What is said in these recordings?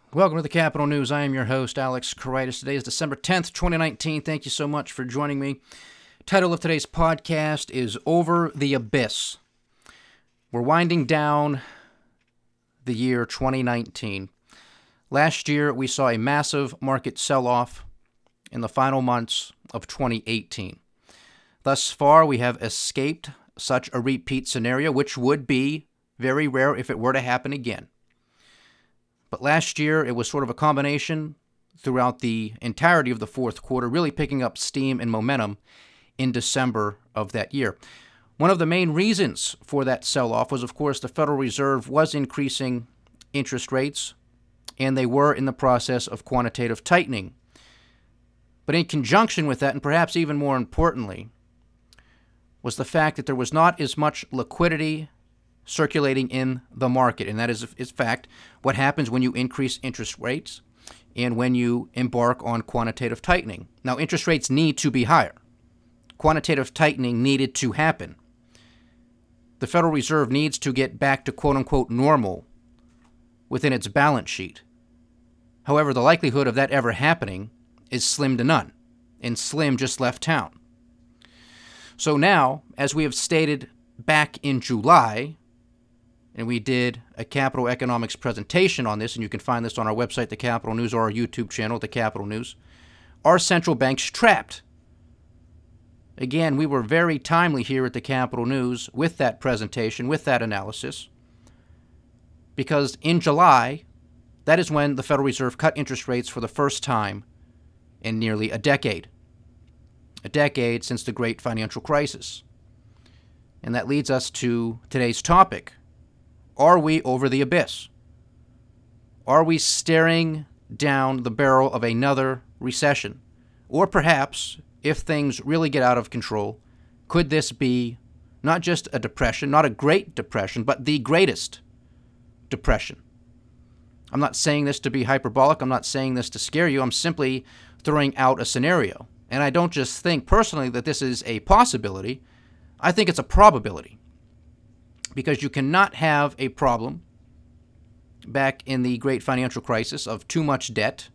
Welcome to the Capital News. I am your host, Alex Koritis. Today is December 10th, 2019. Thank you so much for joining me. Title of today's podcast is Over the Abyss. We're winding down the year 2019. Last year, we saw a massive market sell-off in the final months of 2018. Thus far, we have escaped such a repeat scenario, which would be very rare if it were to happen again. But last year, it was sort of a combination throughout the entirety of the fourth quarter, really picking up steam and momentum in December of that year. One of the main reasons for that sell-off was, of course, the Federal Reserve was increasing interest rates, and they were in the process of quantitative tightening. But in conjunction with that, and perhaps even more importantly, was the fact that there was not as much liquidity circulating in the market. And that is fact what happens when you increase interest rates and when you embark on quantitative tightening. Now, interest rates need to be higher. Quantitative tightening needed to happen. The Federal Reserve needs to get back to quote-unquote normal within its balance sheet. However, the likelihood of that ever happening is slim to none, and Slim just left town. So now, as we have stated back in July, and we did a Capital Economics presentation on this, and you can find this on our website, The Capital News, or our YouTube channel, The Capital News. Are central banks trapped? Again, we were very timely here at The Capital News with that presentation, with that analysis, because in July, that is when the Federal Reserve cut interest rates for the first time in nearly a decade. A decade since the Great Financial Crisis. And that leads us to today's topic. Are we over the abyss? Are we staring down the barrel of another recession? Or perhaps, if things really get out of control, could this be not just a depression, not a great depression, but the greatest depression? I'm not saying this to be hyperbolic. I'm not saying this to scare you. I'm simply throwing out a scenario. And I don't just think personally that this is a possibility. I think it's a probability. Because you cannot have a problem back in the Great Financial Crisis of too much debt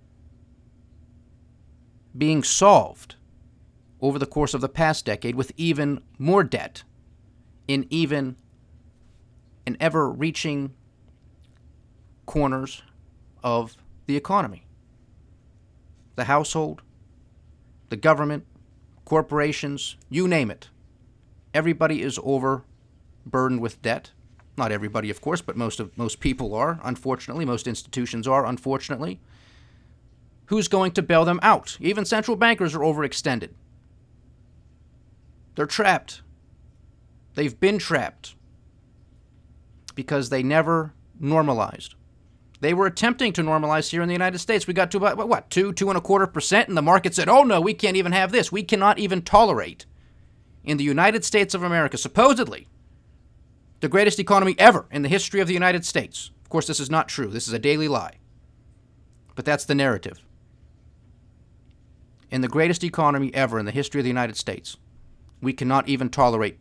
being solved over the course of the past decade with even more debt in even and ever-reaching corners of the economy. The household, the government, corporations, you name it. Everybody is overburdened with debt. Not everybody, of course, but most people are, unfortunately. Most institutions are, unfortunately. Who's going to bail them out? Even central bankers are overextended. They're trapped. They've been trapped because they never normalized. They were attempting to normalize here in the United States. We got to about, 2.25%, and the market said, oh no, we can't even have this. We cannot even tolerate in the United States of America, supposedly, the greatest economy ever in the history of the United States. Of course, this is not true. This is a daily lie. But that's the narrative. In the greatest economy ever in the history of the United States, we cannot even tolerate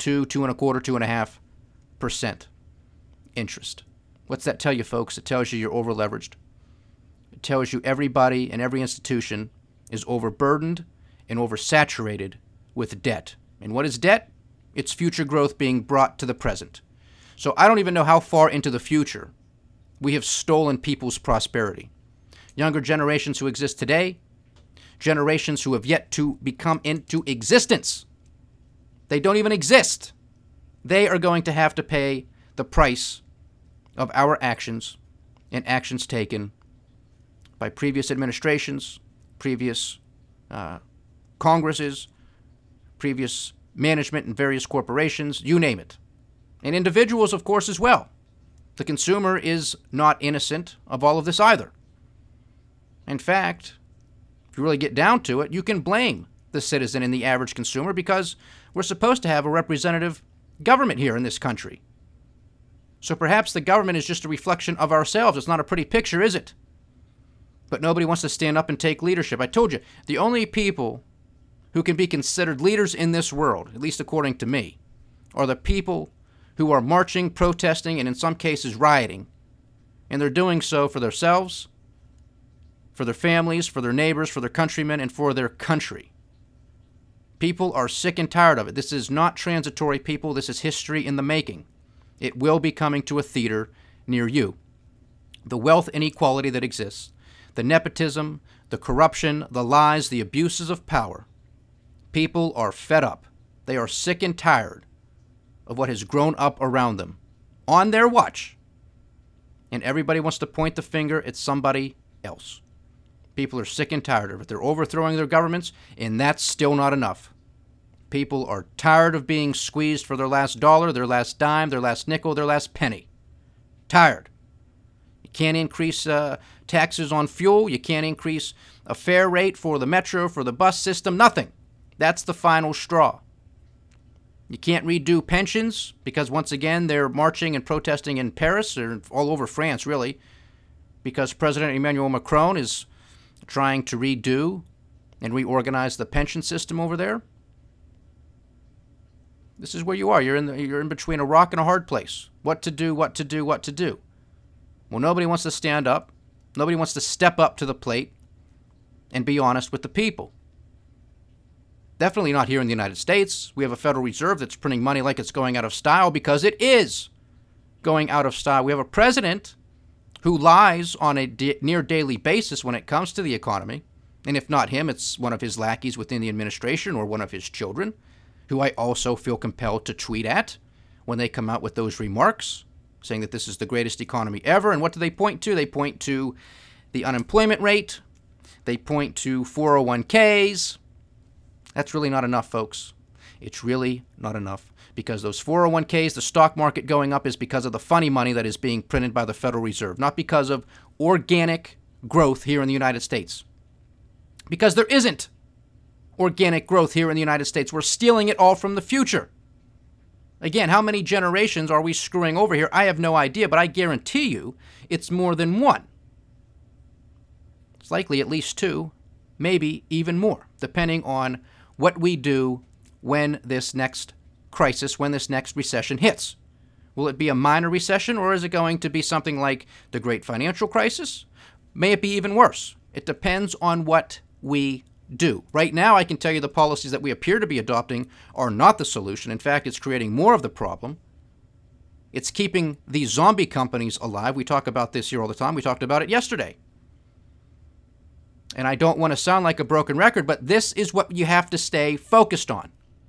2.25% interest. What's that tell you, folks? It tells you you're over-leveraged. It tells you everybody and every institution is overburdened and oversaturated with debt. And what is debt? It's future growth being brought to the present. So I don't even know how far into the future we have stolen people's prosperity. Younger generations who exist today, generations who have yet to become into existence. They don't even exist. They are going to have to pay the price of our actions and actions taken by previous administrations, previous Congresses, previous management in various corporations, you name it. And individuals, of course, as well. The consumer is not innocent of all of this either. In fact, if you really get down to it, you can blame the citizen and the average consumer because we're supposed to have a representative government here in this country. So perhaps the government is just a reflection of ourselves. It's not a pretty picture, is it? But nobody wants to stand up and take leadership. I told you, the only people who can be considered leaders in this world, at least according to me, are the people who are marching, protesting, and in some cases rioting. And they're doing so for themselves for their families, for their neighbors, for their countrymen, and for their country. People are sick and tired of it. This is not transitory, people. This is history in the making. It will be coming to a theater near you. The wealth inequality that exists, the nepotism, the corruption, the lies, the abuses of power. People are fed up. They are sick and tired of what has grown up around them on their watch. And everybody wants to point the finger at somebody else. People are sick and tired of it. They're overthrowing their governments, and that's still not enough. People are tired of being squeezed for their last dollar, their last dime, their last nickel, their last penny. Tired. You can't increase taxes on fuel. You can't increase a fare rate for the metro, for the bus system. Nothing. That's the final straw. You can't redo pensions because, once again, they're marching and protesting in Paris or all over France, really, because President Emmanuel Macron is trying to redo and reorganize the pension system over there. This is where you are. You're in between a rock and a hard place. What to do, what to do, what to do. Well, nobody wants to stand up. Nobody wants to step up to the plate and be honest with the people. Definitely not here in the United States. We have a Federal Reserve that's printing money like it's going out of style because it is going out of style. We have a president who lies on a near daily basis when it comes to the economy. And if not him, it's one of his lackeys within the administration or one of his children, who I also feel compelled to tweet at when they come out with those remarks, saying that this is the greatest economy ever. And what do they point to? They point to the unemployment rate. They point to 401ks. That's really not enough, folks. It's really not enough, because those 401ks, the stock market going up, is because of the funny money that is being printed by the Federal Reserve, not because of organic growth here in the United States. Because there isn't organic growth here in the United States. We're stealing it all from the future. Again, how many generations are we screwing over here? I have no idea, but I guarantee you it's more than one. It's likely at least two, maybe even more, depending on what we do when this next crisis, when this next recession hits. Will it be a minor recession, or is it going to be something like the Great Financial Crisis? May it be even worse? It depends on what we do. Right now, I can tell you the policies that we appear to be adopting are not the solution. In fact, it's creating more of the problem. It's keeping these zombie companies alive. We talk about this here all the time. We talked about it yesterday. And I don't want to sound like a broken record, but this is what you have to stay focused on.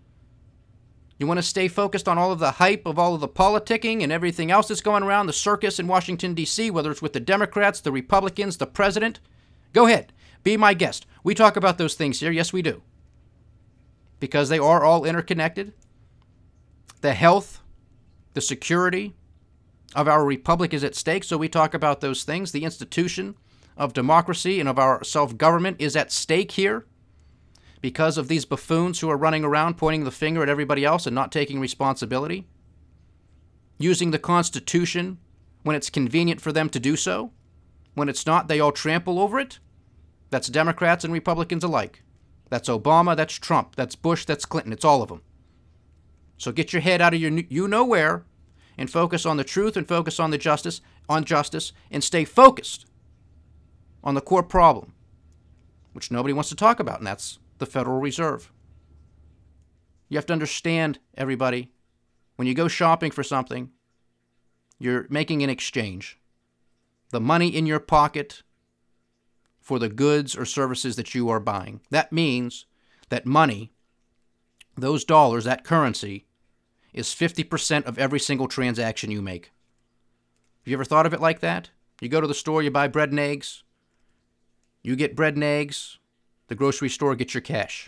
You want to stay focused on all of the hype of all of the politicking and everything else that's going around, the circus in Washington, D.C., whether it's with the Democrats, the Republicans, the president. Go ahead. Be my guest. We talk about those things here. Yes, we do. Because they are all interconnected. The health, the security of our republic is at stake, so we talk about those things. The institution of democracy and of our self-government is at stake here because of these buffoons who are running around pointing the finger at everybody else and not taking responsibility, using the Constitution when it's convenient for them to do so. When it's not, they all trample over it. That's Democrats and Republicans alike. That's Obama, that's Trump, that's Bush, that's Clinton. It's all of them. So get your head out of your you-know-where and focus on the truth and focus on the justice, and stay focused on the core problem, which nobody wants to talk about, and that's the Federal Reserve. You have to understand, everybody, when you go shopping for something, you're making an exchange. The money in your pocket for the goods or services that you are buying. That means that money, those dollars, that currency, is 50% of every single transaction you make. Have you ever thought of it like that? You go to the store, you buy bread and eggs. You get bread and eggs. The grocery store gets your cash.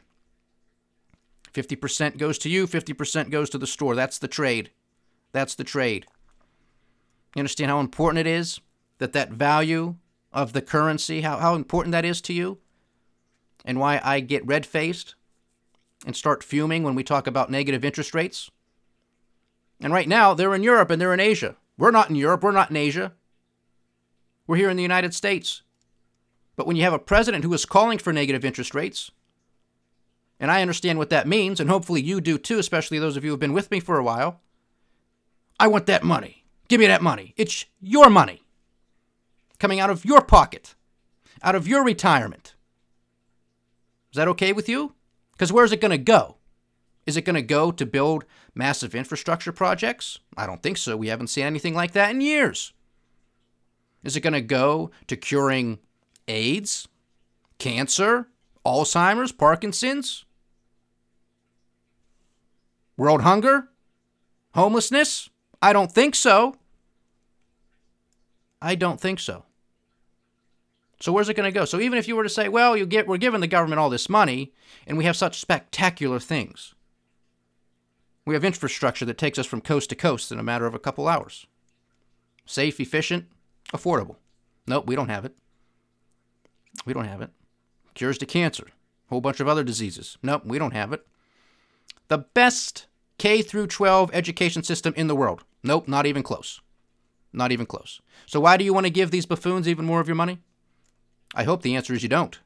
50% goes to you, 50% goes to the store. That's the trade. That's the trade. You understand how important it is that value of the currency, how important that is to you? And why I get red-faced and start fuming when we talk about negative interest rates? And right now, they're in Europe and they're in Asia. We're not in Europe. We're not in Asia. We're here in the United States. But when you have a president who is calling for negative interest rates, and I understand what that means, and hopefully you do too, especially those of you who have been with me for a while, I want that money. Give me that money. It's your money coming out of your pocket. out of your retirement. Is that okay with you? Because where's it going to go? Is it going to go to build massive infrastructure projects? I don't think so. We haven't seen anything like that in years. Is it going to go to curing AIDS, cancer, Alzheimer's, Parkinson's, world hunger, homelessness? I don't think so. I don't think so. So where's it going to go? So even if you were to say, well, we're giving the government all this money, and we have such spectacular things. We have infrastructure that takes us from coast to coast in a matter of a couple hours. Safe, efficient, affordable. Nope, we don't have it. We don't have it. Cures to cancer, a whole bunch of other diseases. Nope, we don't have it. The best K through 12 education system in the world. Nope, not even close. Not even close. So why do you want to give these buffoons even more of your money? I hope the answer is you don't.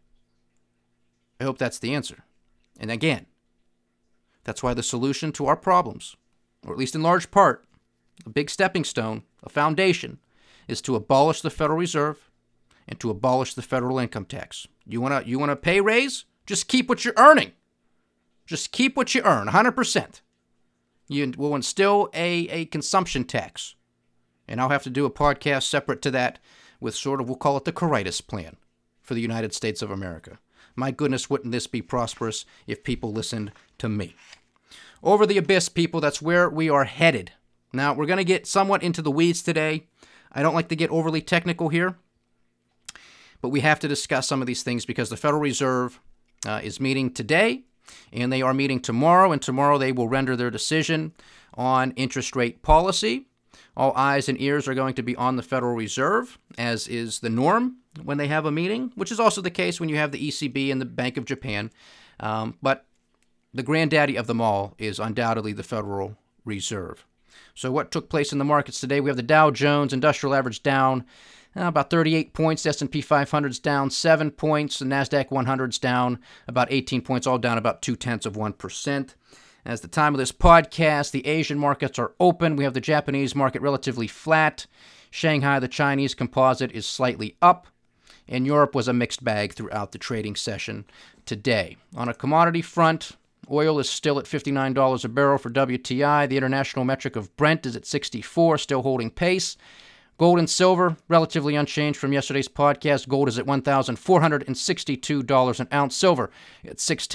I hope that's the answer. And again, that's why the solution to our problems, or at least in large part, a big stepping stone, a foundation, is to abolish the Federal Reserve and to abolish the federal income tax. You want a pay raise? Just keep what you're earning. Just keep what you earn, 100%. You will instill a consumption tax. And I'll have to do a podcast separate to that with we'll call it the Coritas Plan for the United States of America. My goodness, wouldn't this be prosperous if people listened to me? Over the abyss, people, that's where we are headed. Now, we're going to get somewhat into the weeds today. I don't like to get overly technical here, but we have to discuss some of these things because the Federal Reserve is meeting today, and they are meeting tomorrow, and tomorrow they will render their decision on interest rate policy. All eyes and ears are going to be on the Federal Reserve, as is the norm when they have a meeting, which is also the case when you have the ECB and the Bank of Japan. But the granddaddy of them all is undoubtedly the Federal Reserve. So what took place in the markets today? We have the Dow Jones Industrial Average down about 38 points. The S&P 500's down 7 points. The NASDAQ 100's down about 18 points, all down about 0.2%. As the time of this podcast, the Asian markets are open. We have the Japanese market relatively flat. Shanghai, the Chinese composite, is slightly up. And Europe was a mixed bag throughout the trading session today. On a commodity front, oil is still at $59 a barrel for WTI. The international metric of Brent is at 64, still holding pace. Gold and silver, relatively unchanged from yesterday's podcast. Gold is at $1,462 an ounce. Silver at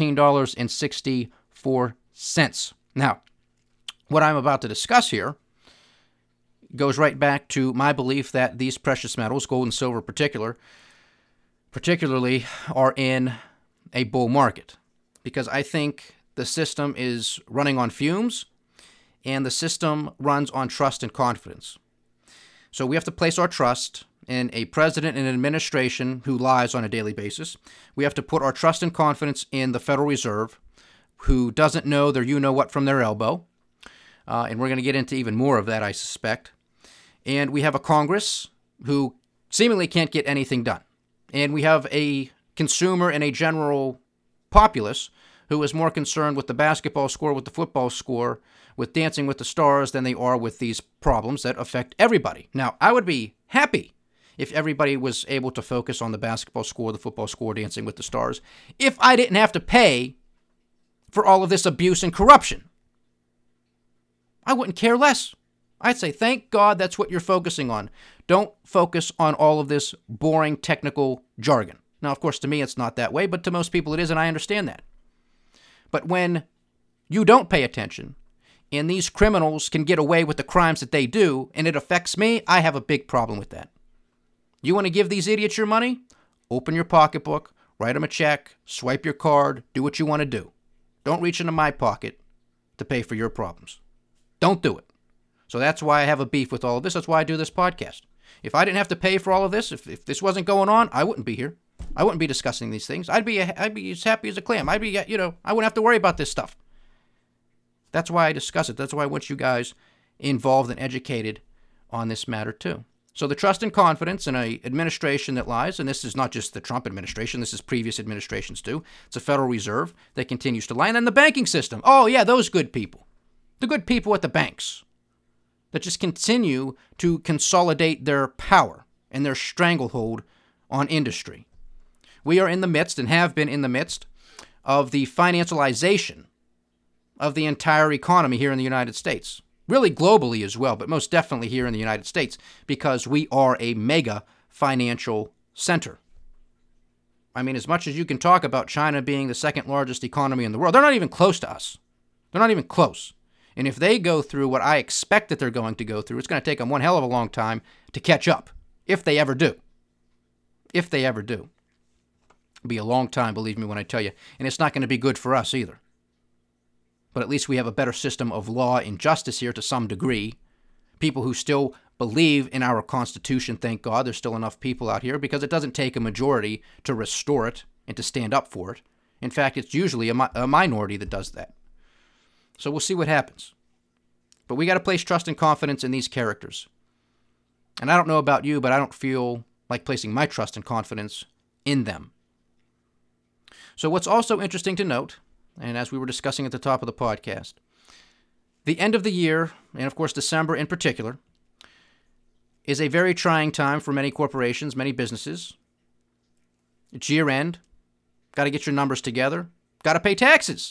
$16.64. Now, what I'm about to discuss here goes right back to my belief that these precious metals, gold and silver particularly, are in a bull market. Because I think the system is running on fumes, and the system runs on trust and confidence. So we have to place our trust in a president and an administration who lies on a daily basis. We have to put our trust and confidence in the Federal Reserve, who doesn't know their you-know-what from their elbow. And we're going to get into even more of that, I suspect. And we have a Congress who seemingly can't get anything done. And we have a consumer and a general populace who is more concerned with the basketball score, with the football score, with Dancing with the Stars than they are with these problems that affect everybody. Now, I would be happy if everybody was able to focus on the basketball score, the football score, Dancing with the Stars, if I didn't have to pay for all of this abuse and corruption. I wouldn't care less. I'd say, thank God that's what you're focusing on. Don't focus on all of this boring technical jargon. Now, of course, to me, it's not that way, but to most people it is, and I understand that. But when you don't pay attention, and these criminals can get away with the crimes that they do, and it affects me, I have a big problem with that. You want to give these idiots your money? Open your pocketbook, write them a check, swipe your card, do what you want to do. Don't reach into my pocket to pay for your problems. Don't do it. So that's why I have a beef with all of this. That's why I do this podcast. If I didn't have to pay for all of this, if this wasn't going on, I wouldn't be here. I wouldn't be discussing these things. I'd be as happy as a clam. I wouldn't have to worry about this stuff. That's why I discuss it. That's why I want you guys involved and educated on this matter too. So the trust and confidence in an administration that lies, and this is not just the Trump administration, this is previous administrations too. It's a Federal Reserve that continues to lie. And then the banking system. Oh yeah, those good people. The good people at the banks that just continue to consolidate their power and their stranglehold on industry. We are in the midst, and have been in the midst, of the financialization of the entire economy here in the United States. Really globally as well, but most definitely here in the United States, because we are a mega financial center. I mean, as much as you can talk about China being the second largest economy in the world, they're not even close to us. They're not even close. And if they go through what I expect that they're going to go through, it's going to take them one hell of a long time to catch up, if they ever do. If they ever do. It'll be a long time, believe me when I tell you. And it's not going to be good for us either. But at least we have a better system of law and justice here to some degree. People who still believe in our Constitution, thank God, there's still enough people out here, because it doesn't take a majority to restore it and to stand up for it. In fact, it's usually a minority that does that. So we'll see what happens. But we got to place trust and confidence in these characters. And I don't know about you, but I don't feel like placing my trust and confidence in them. So what's also interesting to note, and as we were discussing at the top of the podcast, the end of the year, and of course December in particular, is a very trying time for many corporations, many businesses. It's year end. Got to get your numbers together. Got to pay taxes.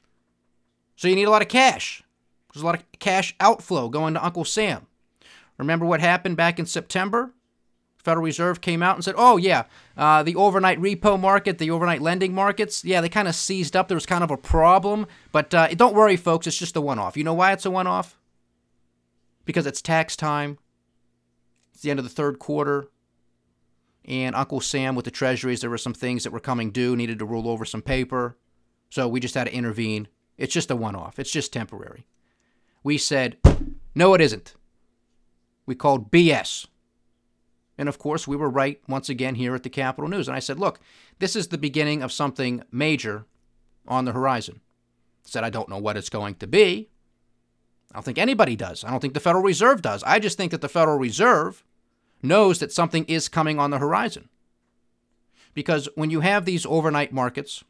So you need a lot of cash. There's a lot of cash outflow going to Uncle Sam. Remember what happened back in September? The Federal Reserve came out and said, oh yeah, the overnight repo market, the overnight lending markets, yeah, they kind of seized up. There was kind of a problem. But don't worry, folks, it's just a one-off. You know why it's a one-off? Because it's tax time. It's the end of the third quarter. And Uncle Sam with the treasuries, there were some things that were coming due, needed to roll over some paper. So we just had to intervene. It's just a one-off. It's just temporary. We said, no, it isn't. We called BS. And of course, we were right once again here at the Capital News. And I said, look, this is the beginning of something major on the horizon. I said, I don't know what it's going to be. I don't think anybody does. I don't think the Federal Reserve does. I just think that the Federal Reserve knows that something is coming on the horizon. Because when you have these overnight markets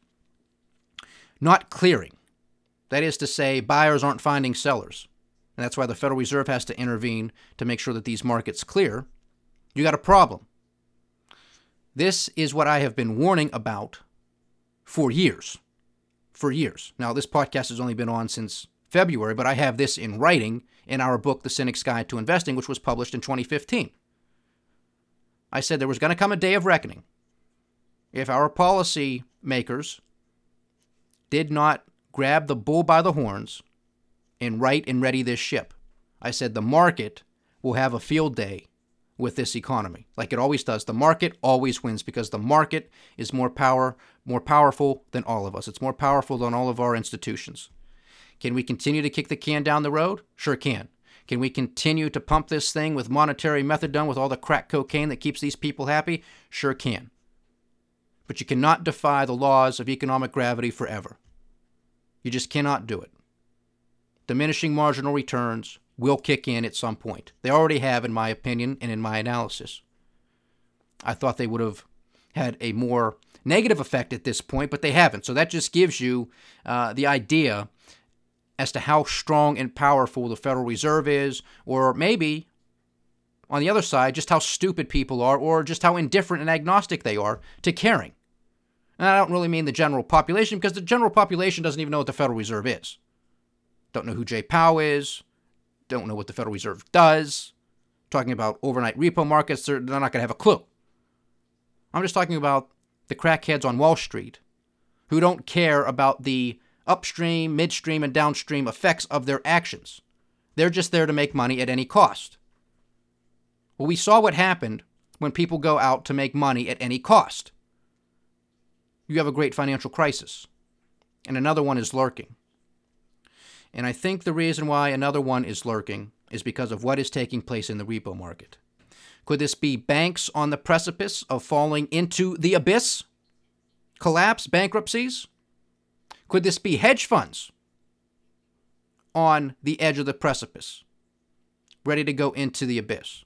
not clearing, that is to say, buyers aren't finding sellers, and that's why the Federal Reserve has to intervene to make sure that these markets clear, you got a problem. This is what I have been warning about for years. For years. Now, this podcast has only been on since February, but I have this in writing in our book, The Cynic's Guide to Investing, which was published in 2015. I said there was going to come a day of reckoning if our policy makers did not grab the bull by the horns and right and ready this ship. I said the market will have a field day with this economy, like it always does. The market always wins because the market is more powerful than all of us. It's more powerful than all of our institutions. Can we continue to kick the can down the road? Sure can. Can we continue to pump this thing with monetary methadone, with all the crack cocaine that keeps these people happy? Sure can. But you cannot defy the laws of economic gravity forever. You just cannot do it. Diminishing marginal returns will kick in at some point. They already have, in my opinion, and in my analysis. I thought they would have had a more negative effect at this point, but they haven't. So that just gives you the idea as to how strong and powerful the Federal Reserve is, or maybe, on the other side, just how stupid people are, or just how indifferent and agnostic they are to caring. And I don't really mean the general population, because the general population doesn't even know what the Federal Reserve is. Don't know who Jay Powell is. Don't know what the Federal Reserve does. Talking about overnight repo markets, they're not going to have a clue. I'm just talking about the crackheads on Wall Street who don't care about the upstream, midstream, and downstream effects of their actions. They're just there to make money at any cost. Well, we saw what happened when people go out to make money at any cost. You have a great financial crisis, and another one is lurking. And I think the reason why another one is lurking is because of what is taking place in the repo market. Could this be banks on the precipice of falling into the abyss? Collapse, bankruptcies? Could this be hedge funds on the edge of the precipice, ready to go into the abyss?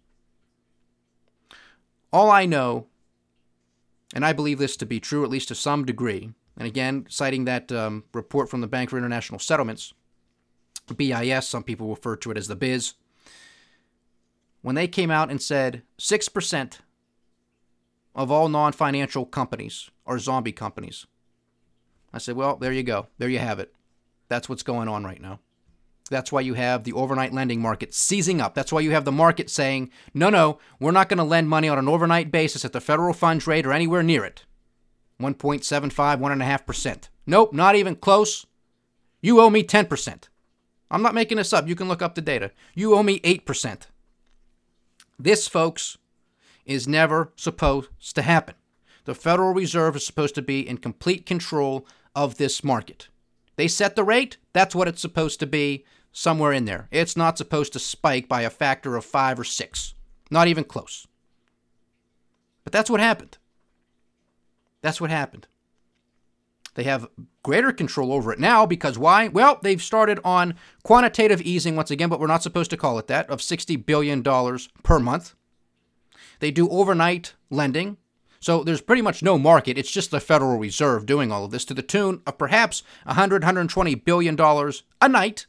All I know, and I believe this to be true, at least to some degree, and again, citing that report from the Bank for International Settlements, BIS, some people refer to it as the BIZ, when they came out and said 6% of all non-financial companies are zombie companies. I said, well, there you go. There you have it. That's what's going on right now. That's why you have the overnight lending market seizing up. That's why you have the market saying, no, we're not going to lend money on an overnight basis at the federal funds rate or anywhere near it. 1.75, 1.5%. Nope, not even close. You owe me 10%. I'm not making this up. You can look up the data. You owe me 8%. This, folks, is never supposed to happen. The Federal Reserve is supposed to be in complete control of this market. They set the rate. That's what it's supposed to be, somewhere in there. It's not supposed to spike by a factor of 5 or 6. Not even close. But that's what happened. That's what happened. They have greater control over it now because why? Well, they've started on quantitative easing once again, but we're not supposed to call it that, of $60 billion per month. They do overnight lending. So there's pretty much no market. It's just the Federal Reserve doing all of this to the tune of perhaps $120 billion a night.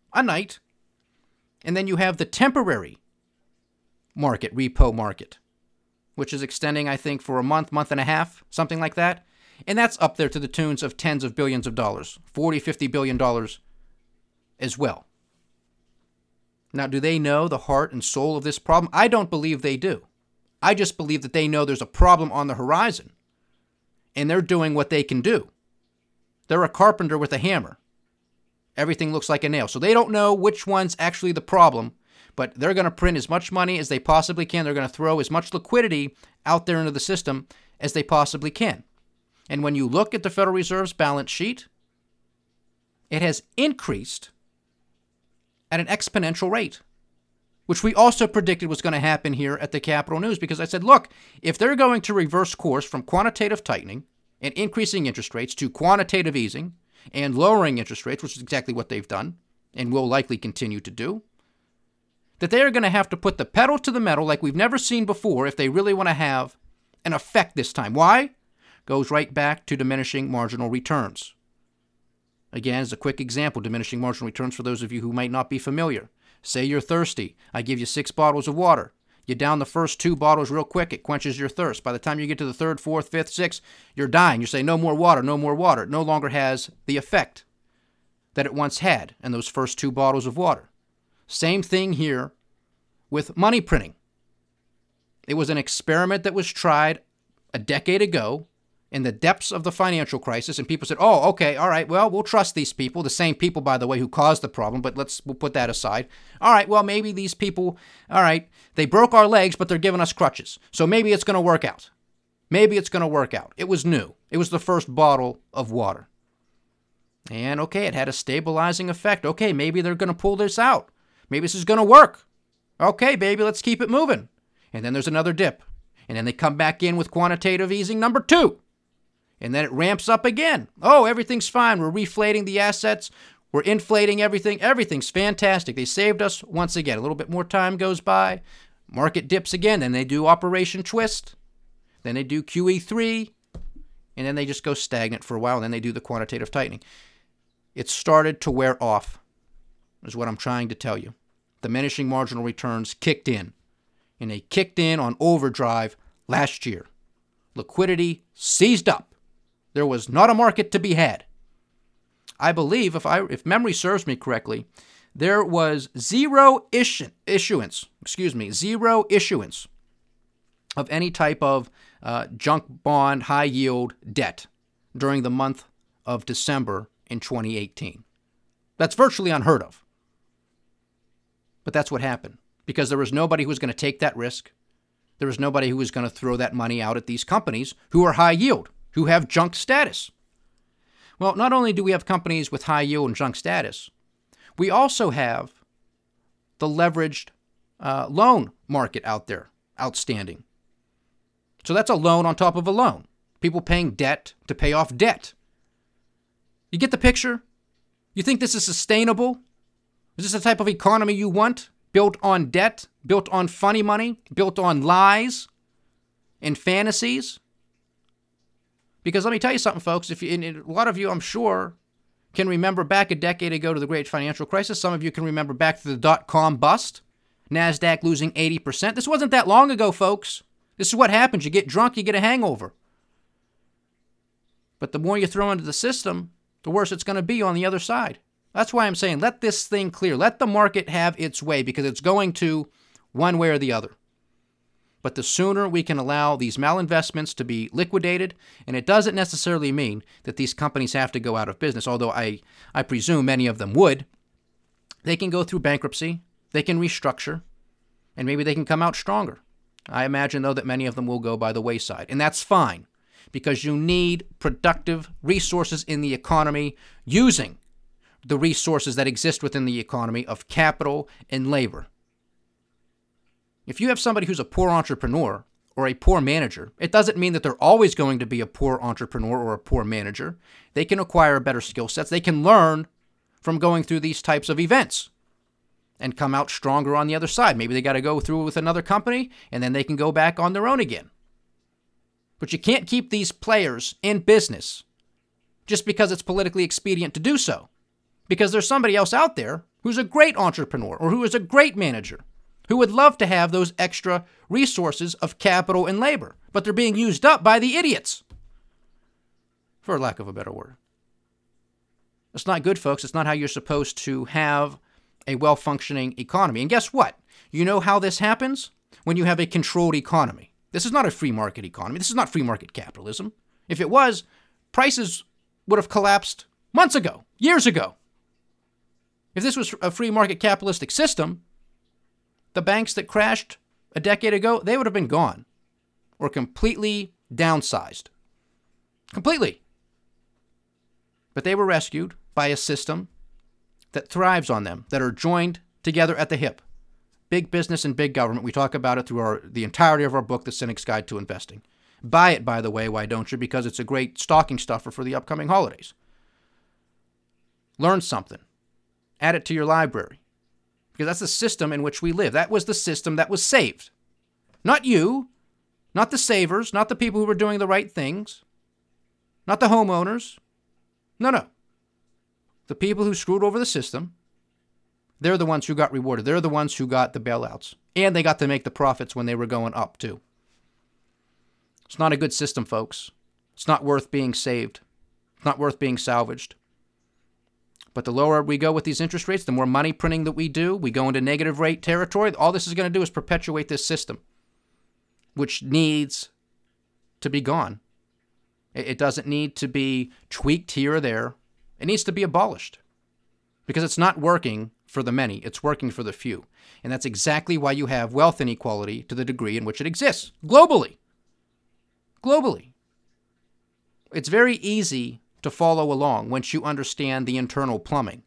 And then you have the temporary market, repo market, which is extending, I think, for a month and a half, something like that. And that's up there to the tunes of tens of billions of dollars, $40, $50 billion as well. Now, do they know the heart and soul of this problem? I don't believe they do. I just believe that they know there's a problem on the horizon, and they're doing what they can do. They're a carpenter with a hammer. Everything looks like a nail. So they don't know which one's actually the problem, but they're going to print as much money as they possibly can. They're going to throw as much liquidity out there into the system as they possibly can. And when you look at the Federal Reserve's balance sheet, it has increased at an exponential rate, which we also predicted was going to happen here at the Capital News, because I said, look, if they're going to reverse course from quantitative tightening and increasing interest rates to quantitative easing and lowering interest rates, which is exactly what they've done and will likely continue to do, that they are going to have to put the pedal to the metal like we've never seen before if they really want to have an effect this time. Why? Goes right back to diminishing marginal returns. Again, as a quick example, diminishing marginal returns for those of you who might not be familiar. Say you're thirsty. I give you 6 bottles of water. You down the first 2 bottles real quick. It quenches your thirst. By the time you get to the 3rd, 4th, 5th, 6th, you're dying. You say, no more water, no more water. It no longer has the effect that it once had in those first 2 bottles of water. Same thing here with money printing. It was an experiment that was tried a decade ago in the depths of the financial crisis, and people said, oh, okay, all right, well, we'll trust these people, the same people, by the way, who caused the problem, but we'll put that aside. All right, well, maybe these people, all right, they broke our legs, but they're giving us crutches, so maybe it's going to work out. Maybe it's going to work out. It was new. It was the first bottle of water. And, okay, it had a stabilizing effect. Okay, maybe they're going to pull this out. Maybe this is going to work. Okay, baby, let's keep it moving. And then there's another dip. And then they come back in with quantitative easing number 2. And then it ramps up again. Oh, everything's fine. We're reflating the assets. We're inflating everything. Everything's fantastic. They saved us once again. A little bit more time goes by. Market dips again. Then they do Operation Twist. Then they do QE3. And then they just go stagnant for a while. And then they do the quantitative tightening. It started to wear off, is what I'm trying to tell you. Diminishing marginal returns kicked in. And they kicked in on overdrive last year. Liquidity seized up. There was not a market to be had. I believe, if memory serves me correctly, there was zero issuance of any type of junk bond, high yield debt during the month of December in 2018. That's virtually unheard of. But that's what happened, because there was nobody who was going to take that risk. There was nobody who was going to throw that money out at these companies who are high yield, who have junk status. Well, not only do we have companies with high yield and junk status, we also have the leveraged loan market out there, outstanding. So that's a loan on top of a loan. People paying debt to pay off debt. You get the picture? You think this is sustainable? Is this the type of economy you want? Built on debt, built on funny money, built on lies and fantasies? Because let me tell you something, folks. A lot of you, I'm sure, can remember back a decade ago to the great financial crisis. Some of you can remember back to the dot-com bust. NASDAQ losing 80%. This wasn't that long ago, folks. This is what happens. You get drunk, you get a hangover. But the more you throw into the system, the worse it's going to be on the other side. That's why I'm saying let this thing clear. Let the market have its way, because it's going to one way or the other. But the sooner we can allow these malinvestments to be liquidated, and it doesn't necessarily mean that these companies have to go out of business, although I presume many of them would. They can go through bankruptcy, they can restructure, and maybe they can come out stronger. I imagine, though, that many of them will go by the wayside, and that's fine, because you need productive resources in the economy using the resources that exist within the economy of capital and labor. If you have somebody who's a poor entrepreneur or a poor manager, it doesn't mean that they're always going to be a poor entrepreneur or a poor manager. They can acquire better skill sets. They can learn from going through these types of events and come out stronger on the other side. Maybe they got to go through with another company, and then they can go back on their own again. But you can't keep these players in business just because it's politically expedient to do so. Because there's somebody else out there who's a great entrepreneur or who is a great manager who would love to have those extra resources of capital and labor, but they're being used up by the idiots, for lack of a better word. It's not good, folks. It's not how you're supposed to have a well-functioning economy. And guess what? You know how this happens? When you have a controlled economy. This is not a free market economy. This is not free market capitalism. If it was, prices would have collapsed months ago, years ago. If this was a free market capitalistic system, the banks that crashed a decade ago, they would have been gone or completely downsized. Completely. But they were rescued by a system that thrives on them, that are joined together at the hip. Big business and big government. We talk about it through the entirety of our book, The Cynic's Guide to Investing. Buy it, by the way, why don't you? Because it's a great stocking stuffer for the upcoming holidays. Learn something. Add it to your library. Because that's the system in which we live. That was the system that was saved. Not you, not the savers, not the people who were doing the right things, not the homeowners. No. The people who screwed over the system, they're the ones who got rewarded. They're the ones who got the bailouts. And they got to make the profits when they were going up, too. It's not a good system, folks. It's not worth being saved. It's not worth being salvaged. But the lower we go with these interest rates, the more money printing that we do, we go into negative rate territory. All this is going to do is perpetuate this system, which needs to be gone. It doesn't need to be tweaked here or there. It needs to be abolished because it's not working for the many. It's working for the few. And that's exactly why you have wealth inequality to the degree in which it exists globally. Globally. It's very easy to follow along once you understand the internal plumbing.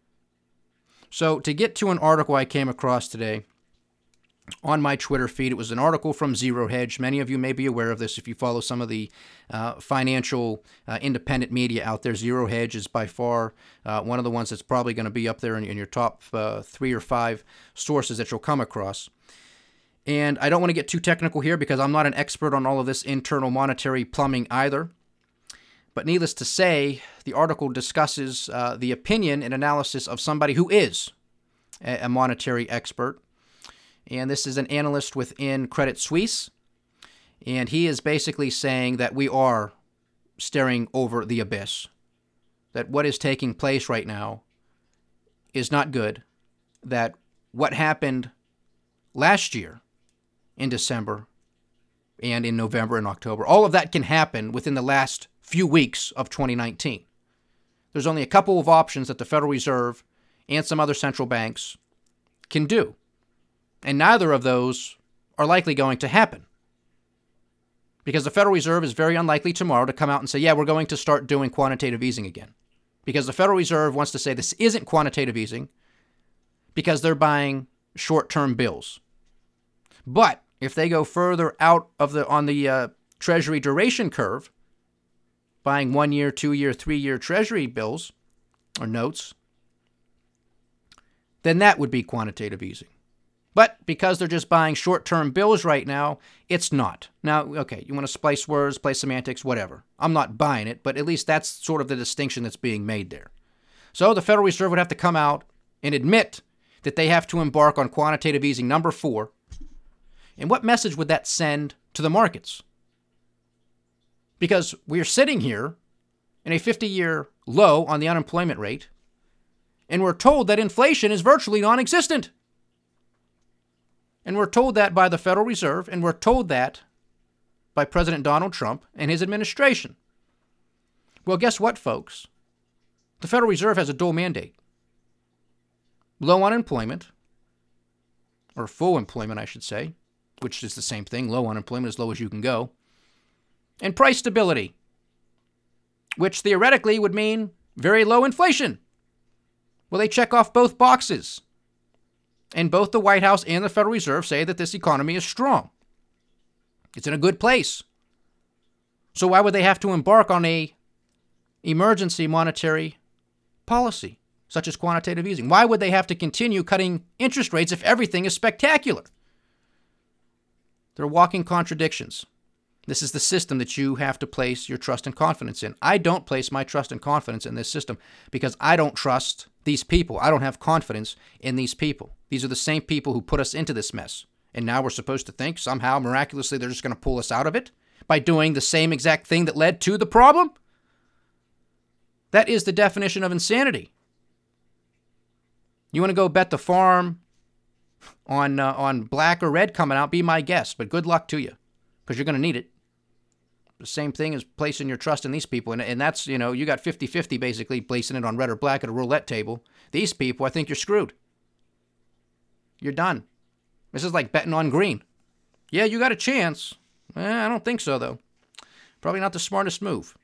So to get to an article I came across today on my Twitter feed, it was an article from Zero Hedge. Many of you may be aware of this if you follow some of the financial independent media out there. Zero Hedge is by far one of the ones that's probably going to be up there in your top 3 or 5 sources that you'll come across. And I don't want to get too technical here because I'm not an expert on all of this internal monetary plumbing either. But needless to say, the article discusses the opinion and analysis of somebody who is a monetary expert. And this is an analyst within Credit Suisse. And he is basically saying that we are staring over the abyss. That what is taking place right now is not good. That what happened last year in December and in November and October, all of that can happen within the last few weeks of 2019. There's only a couple of options that the Federal Reserve and some other central banks can do. And neither of those are likely going to happen. Because the Federal Reserve is very unlikely tomorrow to come out and say, yeah, we're going to start doing quantitative easing again. Because the Federal Reserve wants to say this isn't quantitative easing because they're buying short-term bills. But if they go further out on the Treasury duration curve, buying 1-year, 2-year, 3-year Treasury bills or notes, then that would be quantitative easing. But because they're just buying short-term bills right now, it's not. Now, okay, you want to splice words, play semantics, whatever. I'm not buying it, but at least that's sort of the distinction that's being made there. So the Federal Reserve would have to come out and admit that they have to embark on quantitative easing number 4. And what message would that send to the markets. Because we're sitting here in a 50-year low on the unemployment rate, and we're told that inflation is virtually non-existent. And we're told that by the Federal Reserve, and we're told that by President Donald Trump and his administration. Well, guess what, folks? The Federal Reserve has a dual mandate. Low unemployment, or full employment, I should say, which is the same thing, low unemployment, as low as you can go, and price stability, which theoretically would mean very low inflation. Well, they check off both boxes. And both the White House and the Federal Reserve say that this economy is strong. It's in a good place. So why would they have to embark on a emergency monetary policy, such as quantitative easing? Why would they have to continue cutting interest rates if everything is spectacular? They're walking contradictions. This is the system that you have to place your trust and confidence in. I don't place my trust and confidence in this system because I don't trust these people. I don't have confidence in these people. These are the same people who put us into this mess. And now we're supposed to think somehow, miraculously, they're just going to pull us out of it by doing the same exact thing that led to the problem? That is the definition of insanity. You want to go bet the farm on black or red coming out, be my guest, but good luck to you because you're going to need it. The same thing as placing your trust in these people. And that's, you got 50-50 basically placing it on red or black at a roulette table. These people, I think you're screwed. You're done. This is like betting on green. Yeah, you got a chance. I don't think so, though. Probably not the smartest move.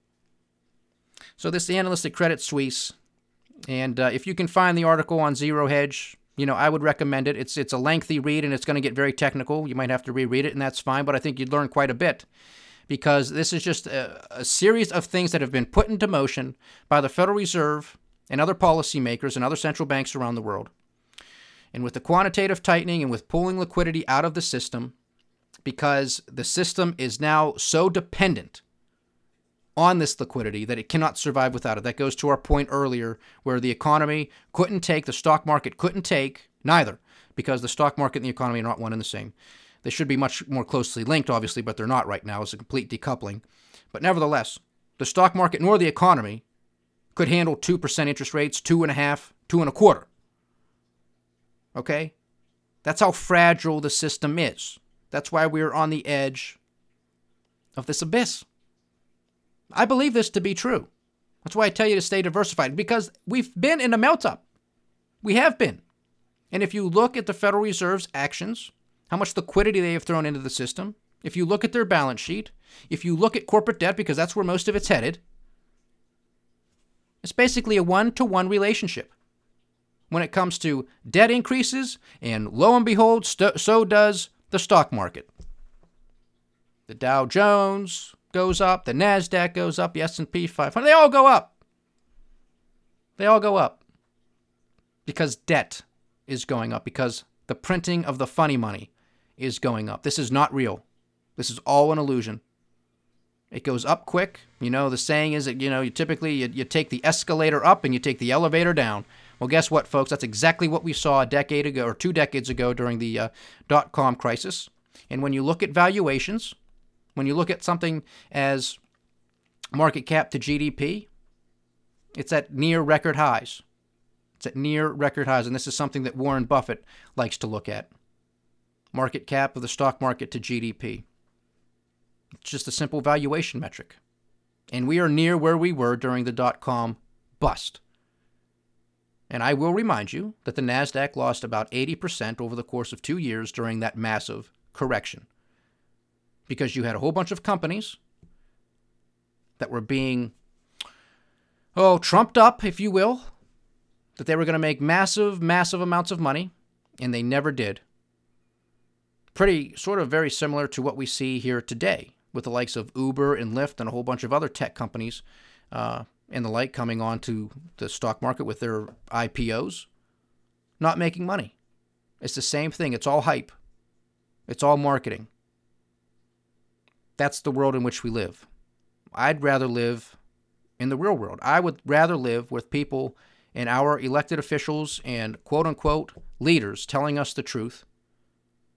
So this analyst at Credit Suisse, and if you can find the article on Zero Hedge, I would recommend it. It's a lengthy read, and it's going to get very technical. You might have to reread it, and that's fine, but I think you'd learn quite a bit. Because this is just a series of things that have been put into motion by the Federal Reserve and other policymakers and other central banks around the world. And with the quantitative tightening and with pulling liquidity out of the system, because the system is now so dependent on this liquidity that it cannot survive without it. That goes to our point earlier where the economy couldn't take, the stock market couldn't take, neither, because the stock market and the economy are not one and the same. They should be much more closely linked, obviously, but they're not right now. It's a complete decoupling. But nevertheless, the stock market nor the economy could handle 2% interest rates, 2.5%, 2.25%. Okay? That's how fragile the system is. That's why we're on the edge of this abyss. I believe this to be true. That's why I tell you to stay diversified, because we've been in a melt-up. We have been. And if you look at the Federal Reserve's actions, how much liquidity they have thrown into the system, if you look at their balance sheet, if you look at corporate debt, because that's where most of it's headed, it's basically a one-to-one relationship. When it comes to debt increases, and lo and behold, so does the stock market. The Dow Jones goes up, the NASDAQ goes up, the S&P 500, they all go up. They all go up. Because debt is going up, because the printing of the funny money is going up. This is not real. This is all an illusion. It goes up quick. The saying is that, you typically you take the escalator up and you take the elevator down. Well, guess what, folks? That's exactly what we saw a decade ago or 2 decades ago during the dot-com crisis. And when you look at valuations, when you look at something as market cap to GDP, it's at near record highs. It's at near record highs, and this is something that Warren Buffett likes to look at. Market cap of the stock market to GDP. It's just a simple valuation metric. And we are near where we were during the dot-com bust. And I will remind you that the NASDAQ lost about 80% over the course of 2 years during that massive correction. Because you had a whole bunch of companies that were being, trumped up, if you will, that they were going to make massive, massive amounts of money, and they never did. Pretty sort of very similar to what we see here today with the likes of Uber and Lyft and a whole bunch of other tech companies and the like coming onto the stock market with their IPOs, not making money. It's the same thing. It's all hype. It's all marketing. That's the world in which we live. I'd rather live in the real world. I would rather live with people and our elected officials and quote-unquote leaders telling us the truth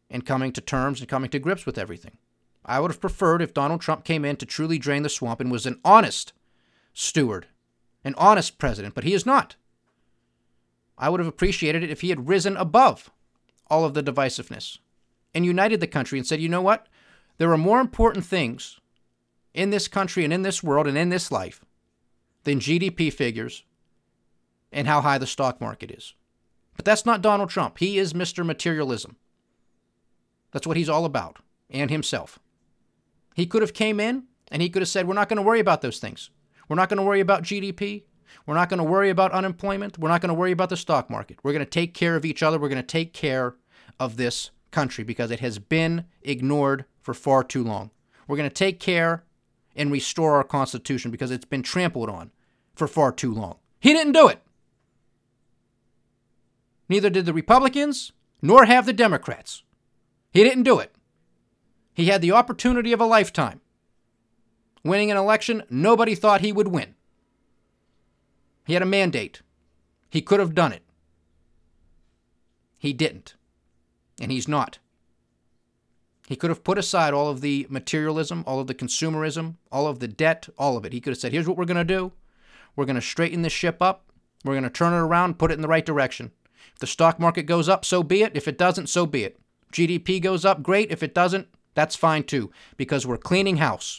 and coming to terms and coming to grips with everything. I would have preferred if Donald Trump came in to truly drain the swamp and was an honest steward, an honest president, but he is not. I would have appreciated it if he had risen above all of the divisiveness and united the country and said, you know what? There are more important things in this country and in this world and in this life than GDP figures and how high the stock market is. But that's not Donald Trump. He is Mr. Materialism. That's what he's all about, and himself. He could have came in and he could have said, we're not going to worry about those things. We're not going to worry about GDP. We're not going to worry about unemployment. We're not going to worry about the stock market. We're going to take care of each other. We're going to take care of this country because it has been ignored for far too long. We're going to take care and restore our Constitution because it's been trampled on for far too long. He didn't do it. Neither did the Republicans, nor have the Democrats. He didn't do it. He had the opportunity of a lifetime. Winning an election nobody thought he would win. He had a mandate. He could have done it. He didn't. And he's not. He could have put aside all of the materialism, all of the consumerism, all of the debt, all of it. He could have said, here's what we're going to do. We're going to straighten this ship up. We're going to turn it around, put it in the right direction. If the stock market goes up, so be it. If it doesn't, so be it. GDP goes up, great. If it doesn't, that's fine too, because we're cleaning house.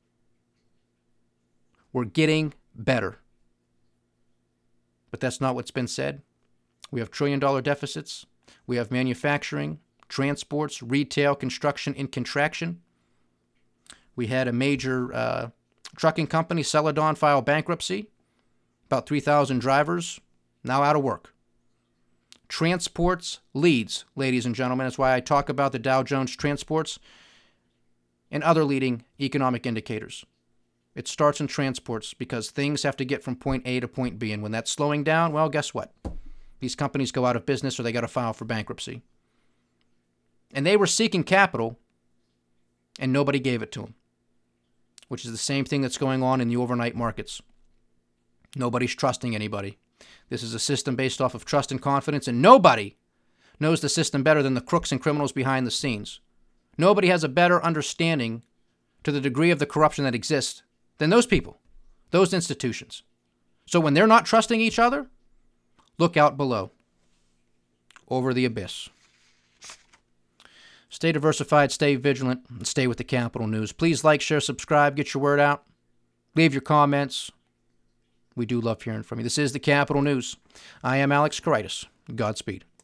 We're getting better. But that's not what's been said. We have trillion-dollar deficits. We have manufacturing, transports, retail, construction in contraction. We had a major trucking company, Celadon, file bankruptcy. About 3,000 drivers now out of work. Transports leads, ladies and gentlemen. That's why I talk about the Dow Jones transports and other leading economic indicators. It starts in transports because things have to get from point A to point B. And when that's slowing down, well, guess what? These companies go out of business or they got to file for bankruptcy. And they were seeking capital and nobody gave it to them, which is the same thing that's going on in the overnight markets. Nobody's trusting anybody. This is a system based off of trust and confidence, and nobody knows the system better than the crooks and criminals behind the scenes. Nobody has a better understanding to the degree of the corruption that exists than those people, those institutions. So when they're not trusting each other, look out below, over the abyss. Stay diversified, stay vigilant, and stay with the Capital News. Please like, share, subscribe, get your word out. Leave your comments. We do love hearing from you. This is the Capital News. I am Alex Koritis. Godspeed.